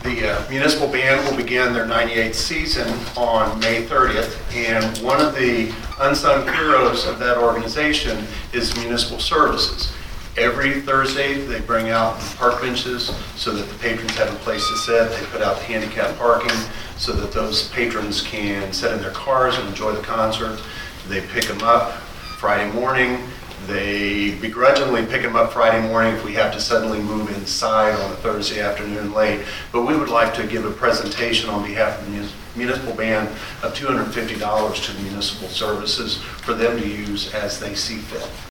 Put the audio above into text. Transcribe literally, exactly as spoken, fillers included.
The uh, municipal band will begin their ninety-eighth season on May thirtieth, and one of the unsung heroes of that organization is Municipal Services. Every Thursday, they bring out park benches so that the patrons have a place to sit. They put out handicap parking so that those patrons can sit in their cars and enjoy the concert. They pick them up Friday morning. They begrudgingly pick them up Friday morning if we have to suddenly move inside on a Thursday afternoon late. But we would like to give a presentation on behalf of the municipal band of two hundred fifty dollars to the Municipal Services for them to use as they see fit.